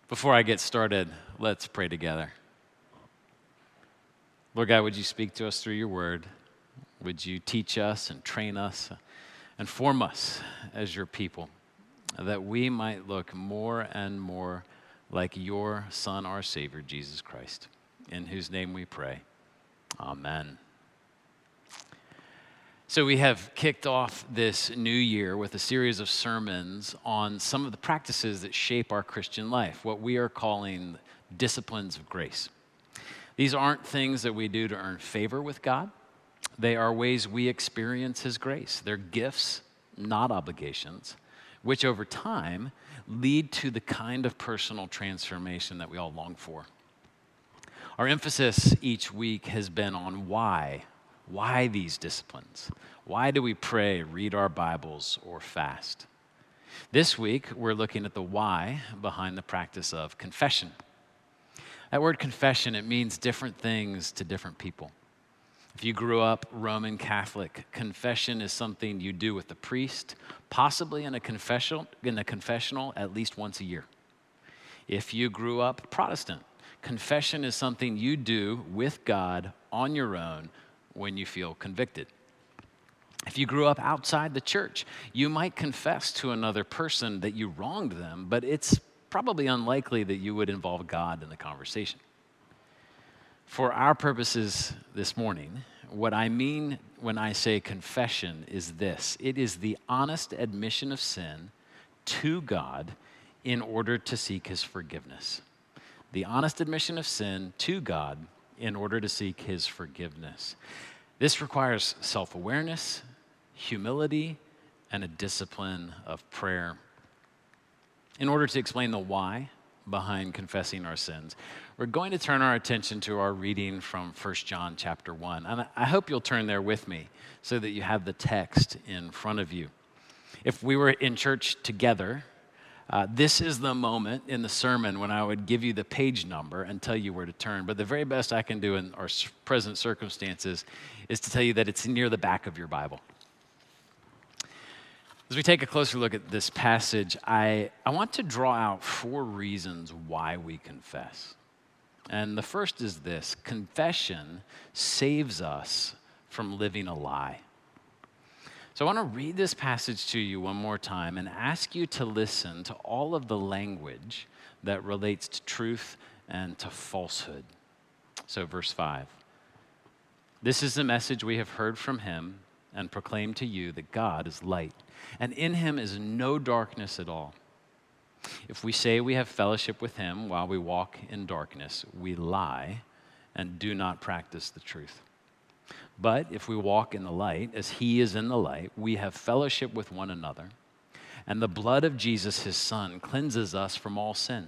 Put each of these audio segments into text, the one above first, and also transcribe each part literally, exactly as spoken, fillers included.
Before I get started, let's pray together. Lord God, would you speak to us through your word? Would you teach us and train us and form us as your people, that we might look more and more like your Son, our Savior, Jesus Christ, in whose name we pray. Amen. So we have kicked off this new year with a series of sermons on some of the practices that shape our Christian life, what we are calling disciplines of grace. These aren't things that we do to earn favor with God. They are ways we experience his grace. They're gifts, not obligations, which over time lead to the kind of personal transformation that we all long for. Our emphasis each week has been on why. Why these disciplines? Why do we pray, read our Bibles, or fast? This week, we're looking at the why behind the practice of confession. That word confession, it means different things to different people. If you grew up Roman Catholic, confession is something you do with the priest, possibly in a confessional, in a confessional at least once a year. If you grew up Protestant, confession is something you do with God on your own when you feel convicted. If you grew up outside the church, you might confess to another person that you wronged them, but it's probably unlikely that you would involve God in the conversation. For our purposes this morning, what I mean when I say confession is this: it is the honest admission of sin to God in order to seek his forgiveness. The honest admission of sin to God in order to seek his forgiveness. This requires self-awareness, humility, and a discipline of prayer. In order to explain the why behind confessing our sins, we're going to turn our attention to our reading from First John chapter one. And I hope you'll turn there with me so that you have the text in front of you. If we were in church together, Uh, this is the moment in the sermon when I would give you the page number and tell you where to turn. But the very best I can do in our present circumstances is to tell you that it's near the back of your Bible. As we take a closer look at this passage, I, I want to draw out four reasons why we confess. And the first is this: confession saves us from living a lie. So I want to read this passage to you one more time and ask you to listen to all of the language that relates to truth and to falsehood. So verse five. This is the message we have heard from him and proclaim to you that God is light, and in him is no darkness at all. If we say we have fellowship with him while we walk in darkness, we lie and do not practice the truth. But if we walk in the light, as he is in the light, we have fellowship with one another, and the blood of Jesus, his son, cleanses us from all sin.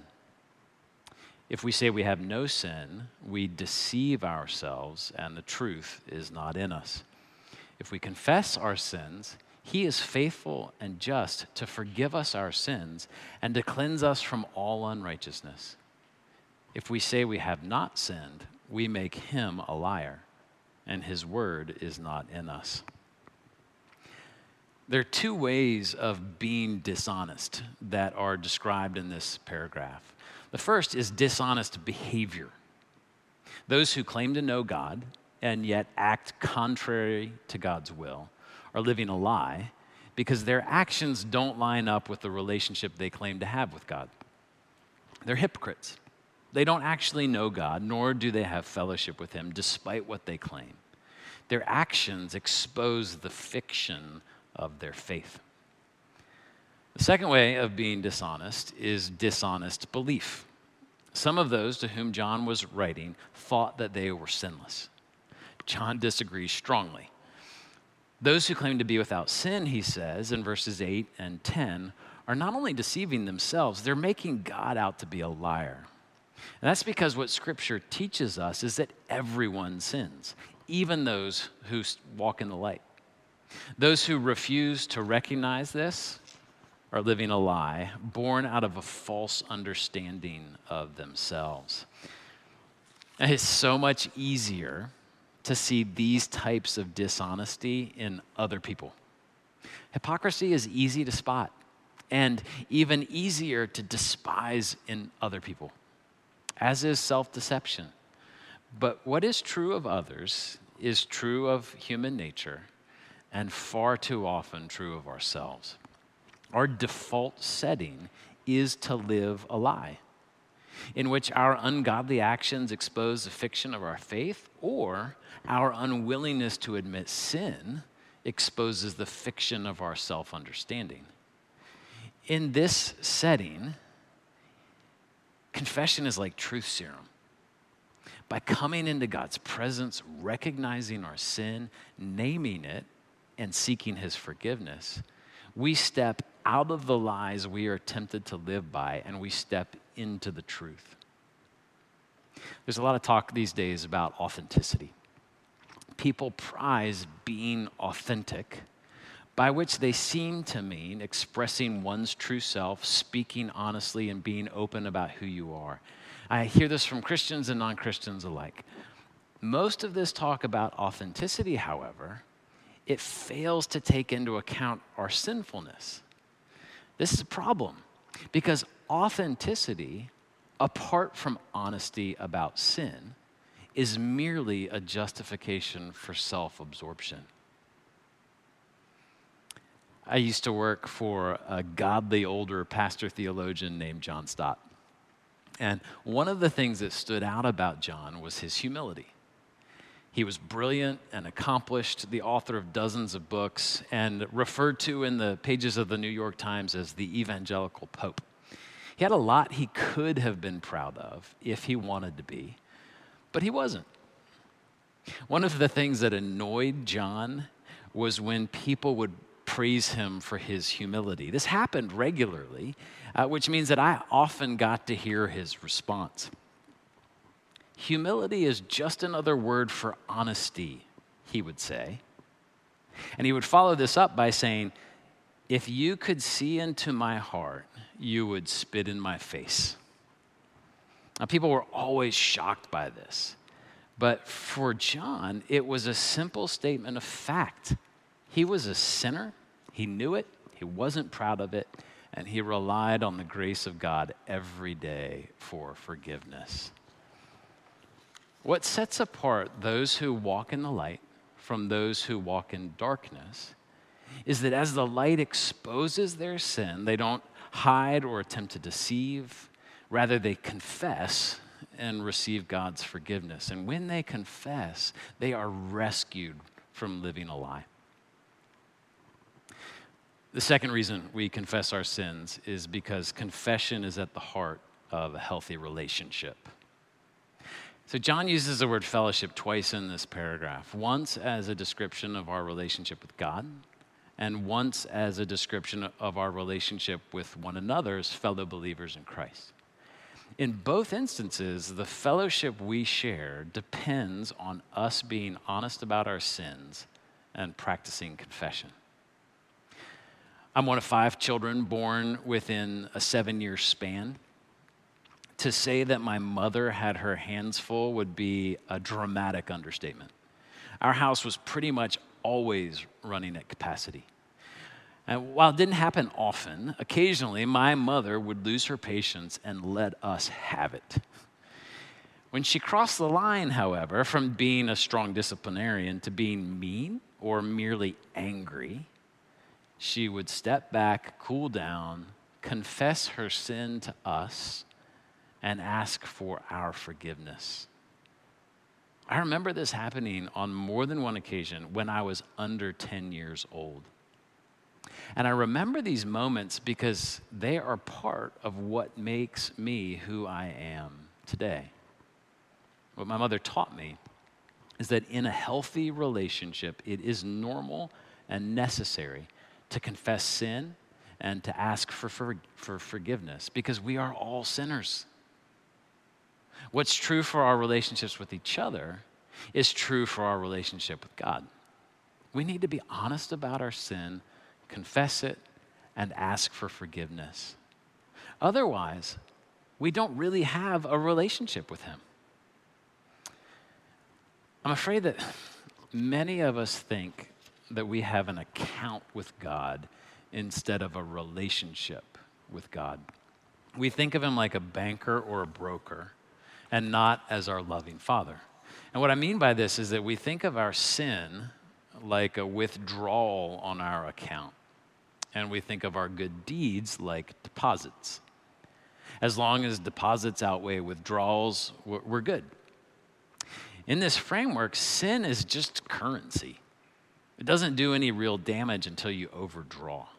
If we say we have no sin, we deceive ourselves, and the truth is not in us. If we confess our sins, he is faithful and just to forgive us our sins and to cleanse us from all unrighteousness. If we say we have not sinned, we make him a liar, and his word is not in us. There are two ways of being dishonest that are described in this paragraph. The first is dishonest behavior. Those who claim to know God and yet act contrary to God's will are living a lie because their actions don't line up with the relationship they claim to have with God. They're hypocrites. They don't actually know God, nor do they have fellowship with him, despite what they claim. Their actions expose the fiction of their faith. The second way of being dishonest is dishonest belief. Some of those to whom John was writing thought that they were sinless. John disagrees strongly. Those who claim to be without sin, he says in verses eight and ten, are not only deceiving themselves, they're making God out to be a liar. And that's because what Scripture teaches us is that everyone sins, even those who walk in the light. Those who refuse to recognize this are living a lie, born out of a false understanding of themselves. And it's so much easier to see these types of dishonesty in other people. Hypocrisy is easy to spot. and even easier to despise in other people, as is self-deception. But what is true of others is true of human nature and far too often true of ourselves. Our default setting is to live a lie, in which our ungodly actions expose the fiction of our faith, or our unwillingness to admit sin exposes the fiction of our self-understanding. In this setting, confession is like truth serum. By coming into God's presence, recognizing our sin, naming it, and seeking his forgiveness, we step out of the lies we are tempted to live by, and we step into the truth. There's a lot of talk these days about authenticity. People prize being authentic, by which they seem to mean expressing one's true self, speaking honestly, and being open about who you are. I hear this from Christians and non-Christians alike. Most of this talk about authenticity, however, it fails to take into account our sinfulness. This is a problem because authenticity, apart from honesty about sin, is merely a justification for self-absorption. I used to work for a godly older pastor theologian named John Stott. And one of the things that stood out about John was his humility. He was brilliant and accomplished, the author of dozens of books, and referred to in the pages of the New York Times as the evangelical pope. He had a lot he could have been proud of if he wanted to be, but he wasn't. One of the things that annoyed John was when people would praise him for his humility. This happened regularly, uh, which means that I often got to hear his response. Humility is just another word for honesty, he would say. And he would follow this up by saying, if you could see into my heart, you would spit in my face. Now, people were always shocked by this. But for John, it was a simple statement of fact. He was a sinner. He knew it. He wasn't proud of it. And he relied on the grace of God every day for forgiveness. What sets apart those who walk in the light from those who walk in darkness is that as the light exposes their sin, they don't hide or attempt to deceive. Rather, they confess and receive God's forgiveness. And when they confess, they are rescued from living a lie. The second reason we confess our sins is because confession is at the heart of a healthy relationship. So John uses the word fellowship twice in this paragraph, once as a description of our relationship with God, and once as a description of our relationship with one another as fellow believers in Christ. In both instances, the fellowship we share depends on us being honest about our sins and practicing confession. I'm one of five children born within a seven-year span. To say that my mother had her hands full would be a dramatic understatement. Our house was pretty much always running at capacity. And while it didn't happen often, occasionally my mother would lose her patience and let us have it. When she crossed the line, however, from being a strong disciplinarian to being mean or merely angry, she would step back, cool down, confess her sin to us, and ask for our forgiveness. I remember this happening on more than one occasion when I was under ten years old. And I remember these moments because they are part of what makes me who I am today. What my mother taught me is that in a healthy relationship, it is normal and necessary to confess sin and to ask for, for, for forgiveness because we are all sinners. What's true for our relationships with each other is true for our relationship with God. We need to be honest about our sin, confess it, and ask for forgiveness. Otherwise, we don't really have a relationship with him. I'm afraid that many of us think that we have an account with God instead of a relationship with God. We think of him like a banker or a broker and not as our loving Father. And what I mean by this is that we think of our sin like a withdrawal on our account, and we think of our good deeds like deposits. As long as deposits outweigh withdrawals, we're good. In this framework, sin is just currency. It doesn't do any real damage until you overdraw.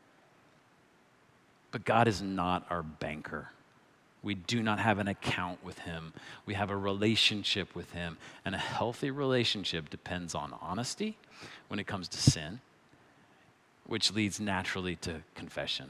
But God is not our banker. We do not have an account with him. We have a relationship with him. And a healthy relationship depends on honesty when it comes to sin, which leads naturally to confession.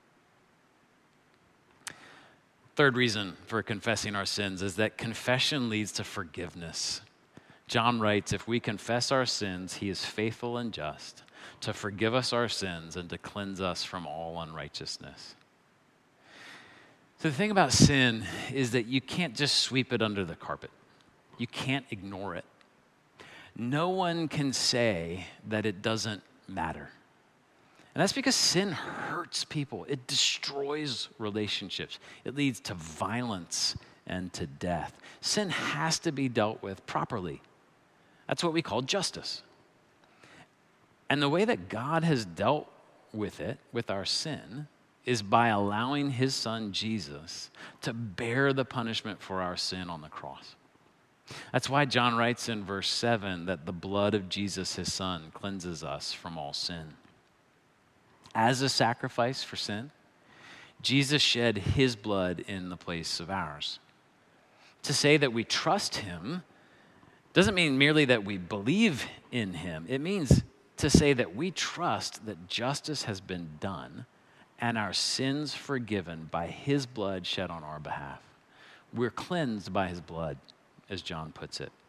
Third reason for confessing our sins is that confession leads to forgiveness. John writes, if we confess our sins, he is faithful and just to forgive us our sins and to cleanse us from all unrighteousness. So the thing about sin is that you can't just sweep it under the carpet. You can't ignore it. No one can say that it doesn't matter. And that's because sin hurts people. It destroys relationships. It leads to violence and to death. Sin has to be dealt with properly. That's what we call justice. And the way that God has dealt with it, with our sin, is by allowing his son Jesus to bear the punishment for our sin on the cross. That's why John writes in verse seven that the blood of Jesus, his son, cleanses us from all sin. As a sacrifice for sin, Jesus shed his blood in the place of ours. To say that we trust him doesn't mean merely that we believe in him. It means to say that we trust that justice has been done and our sins forgiven by his blood shed on our behalf. We're cleansed by his blood, as John puts it.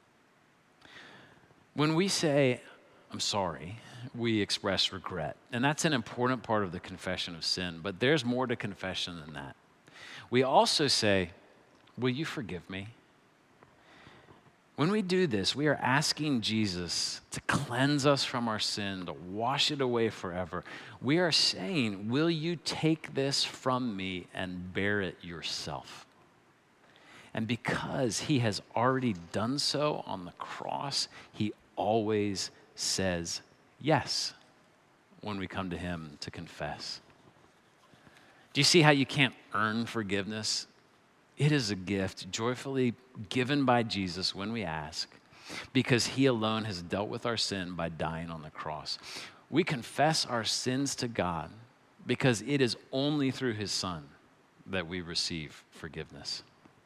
When we say, I'm sorry, we express regret. And that's an important part of the confession of sin, but there's more to confession than that. We also say, will you forgive me? When we do this, we are asking Jesus to cleanse us from our sin, to wash it away forever. We are saying, will you take this from me and bear it yourself? And because he has already done so on the cross, he always says yes when we come to him to confess. Do you see how you can't earn forgiveness? It is a gift joyfully given by Jesus when we ask, because he alone has dealt with our sin by dying on the cross. We confess our sins to God because it is only through his son that we receive forgiveness.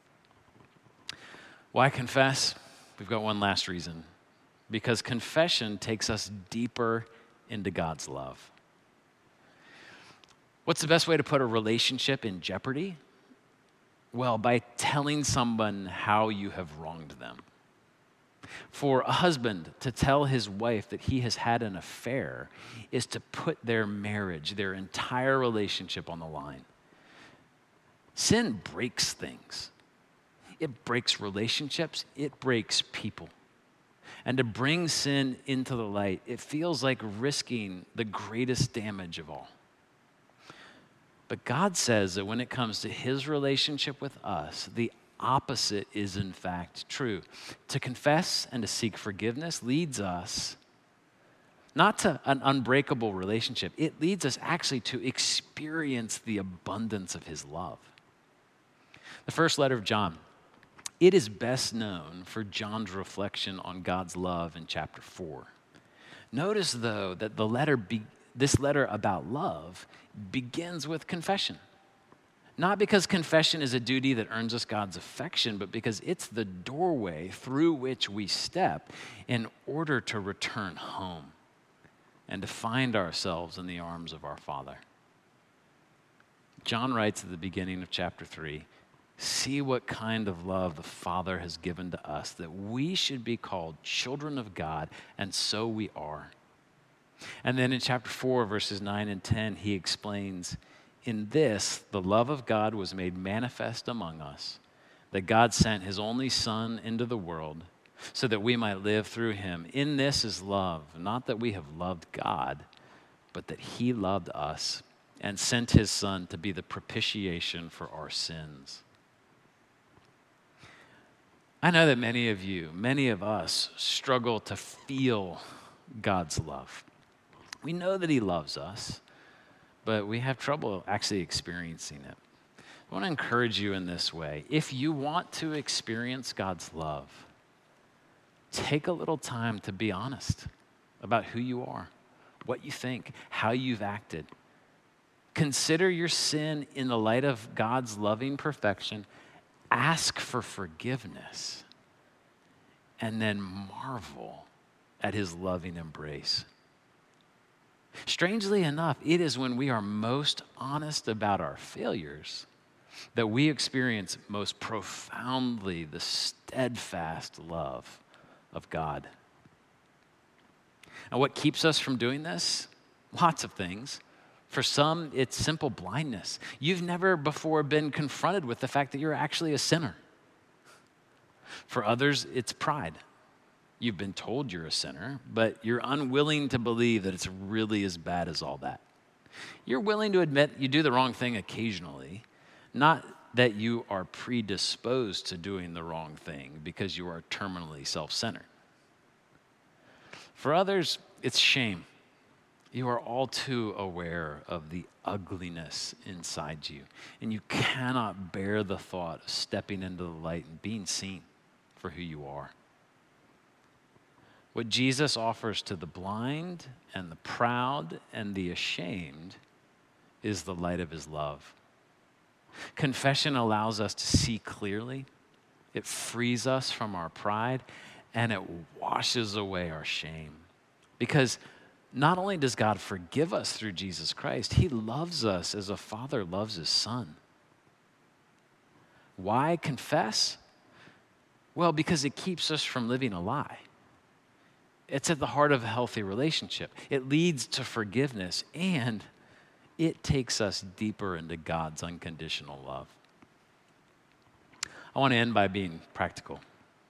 Why confess? We've got one last reason. Because confession takes us deeper into God's love. What's the best way to put a relationship in jeopardy? Well, by telling someone how you have wronged them. For a husband to tell his wife that he has had an affair is to put their marriage, their entire relationship on the line. Sin breaks things. It breaks relationships. It breaks people. And to bring sin into the light, it feels like risking the greatest damage of all. But God says that when it comes to his relationship with us, the opposite is in fact true. To confess and to seek forgiveness leads us not to an unbreakable relationship. It leads us actually to experience the abundance of his love. The first letter of John, it is best known for John's reflection on God's love in chapter four. Notice, though, that the letter be, this letter about love begins with confession. Not because confession is a duty that earns us God's affection, but because it's the doorway through which we step in order to return home and to find ourselves in the arms of our Father. John writes at the beginning of chapter three, see what kind of love the Father has given to us, that we should be called children of God, and so we are. And then in chapter four, verses nine and ten, he explains, in this, the love of God was made manifest among us, that God sent his only Son into the world so that we might live through him. In this is love, not that we have loved God, but that he loved us and sent his son to be the propitiation for our sins. I know that many of you, many of us, struggle to feel God's love. We know that he loves us, but we have trouble actually experiencing it. I want to encourage you in this way. If you want to experience God's love, take a little time to be honest about who you are, what you think, how you've acted. Consider your sin in the light of God's loving perfection. Ask for forgiveness, and then marvel at his loving embrace. Strangely enough, it is when we are most honest about our failures that we experience most profoundly the steadfast love of God. And what keeps us from doing this? Lots of things. For some, it's simple blindness. You've never before been confronted with the fact that you're actually a sinner. For others, it's pride. You've been told you're a sinner, but you're unwilling to believe that it's really as bad as all that. You're willing to admit you do the wrong thing occasionally, not that you are predisposed to doing the wrong thing because you are terminally self-centered. For others, it's shame. You are all too aware of the ugliness inside you, and you cannot bear the thought of stepping into the light and being seen for who you are. What Jesus offers to the blind and the proud and the ashamed is the light of his love. Confession allows us to see clearly. It frees us from our pride, and it washes away our shame. Because not only does God forgive us through Jesus Christ, he loves us as a father loves his son. Why confess? Well, because it keeps us from living a lie. It's at the heart of a healthy relationship. It leads to forgiveness, and it takes us deeper into God's unconditional love. I want to end by being practical.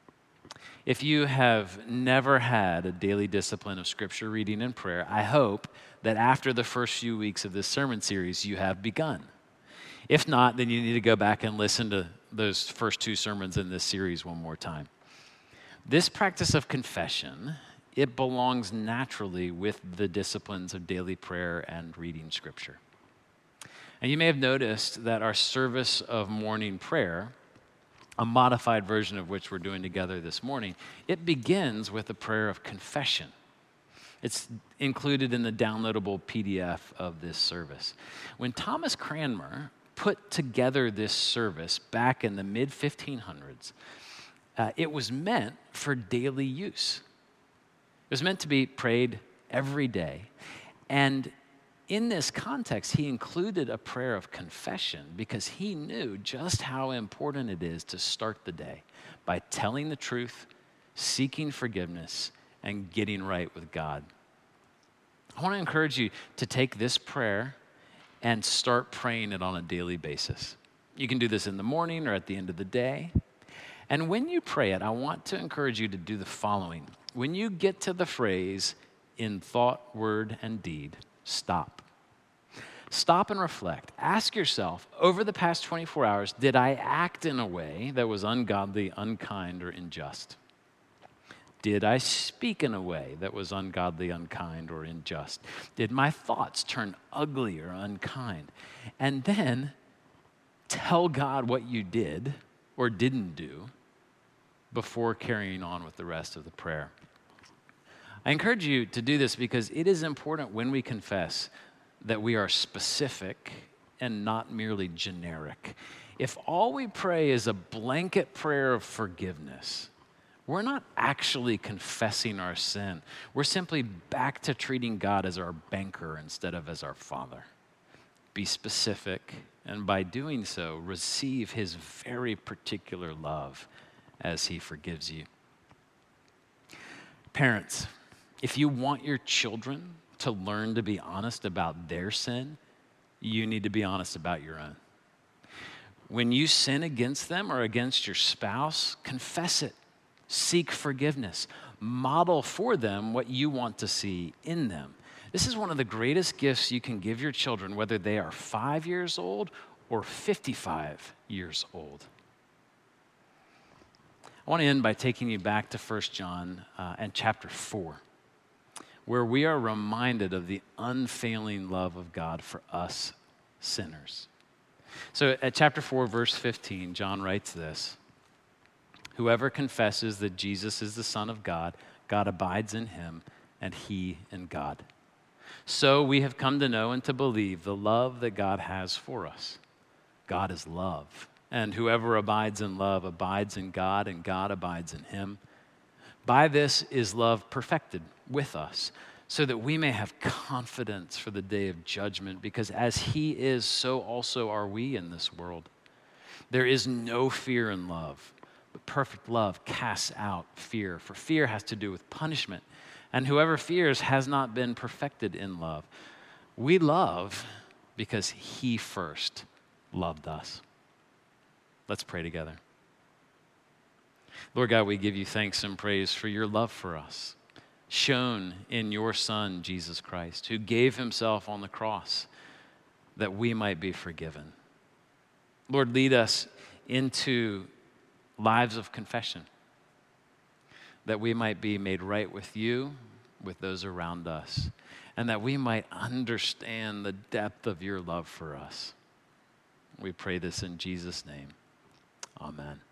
If you have never had a daily discipline of scripture reading and prayer, I hope that after the first few weeks of this sermon series, you have begun. If not, then you need to go back and listen to those first two sermons in this series one more time. This practice of confession, it belongs naturally with the disciplines of daily prayer and reading scripture. And you may have noticed that our service of morning prayer, a modified version of which we're doing together this morning, it begins with a prayer of confession. It's included in the downloadable P D F of this service. When Thomas Cranmer put together this service back in the mid fifteen hundreds, uh, it was meant for daily use. It was meant to be prayed every day. And in this context, he included a prayer of confession because he knew just how important it is to start the day by telling the truth, seeking forgiveness, and getting right with God. I want to encourage you to take this prayer and start praying it on a daily basis. You can do this in the morning or at the end of the day. And when you pray it, I want to encourage you to do the following. When you get to the phrase, in thought, word, and deed, stop. Stop and reflect. Ask yourself, over the past twenty-four hours, did I act in a way that was ungodly, unkind, or unjust? Did I speak in a way that was ungodly, unkind, or unjust? Did my thoughts turn ugly or unkind? And then tell God what you did or didn't do before carrying on with the rest of the prayer. I encourage you to do this because it is important when we confess that we are specific and not merely generic. If all we pray is a blanket prayer of forgiveness, we're not actually confessing our sin. We're simply back to treating God as our banker instead of as our father. Be specific, and by doing so, receive his very particular love as he forgives you. Parents, if you want your children to learn to be honest about their sin, you need to be honest about your own. When you sin against them or against your spouse, confess it. Seek forgiveness. Model for them what you want to see in them. This is one of the greatest gifts you can give your children, whether they are five years old or fifty-five years old. I want to end by taking you back to First John uh, and chapter four, where we are reminded of the unfailing love of God for us sinners. So at chapter four, verse fifteen, John writes this: "Whoever confesses that Jesus is the Son of God, God abides in him, and he in God. So we have come to know and to believe the love that God has for us. God is love, and whoever abides in love abides in God, and God abides in him. By this is love perfected with us, so that we may have confidence for the day of judgment, because as he is, so also are we in this world. There is no fear in love, but perfect love casts out fear, for fear has to do with punishment, and whoever fears has not been perfected in love. We love because he first loved us." Let's pray together. Lord God, we give you thanks and praise for your love for us, shown in your Son, Jesus Christ, who gave himself on the cross that we might be forgiven. Lord, lead us into lives of confession, that we might be made right with you, with those around us, and that we might understand the depth of your love for us. We pray this in Jesus' name. Amen.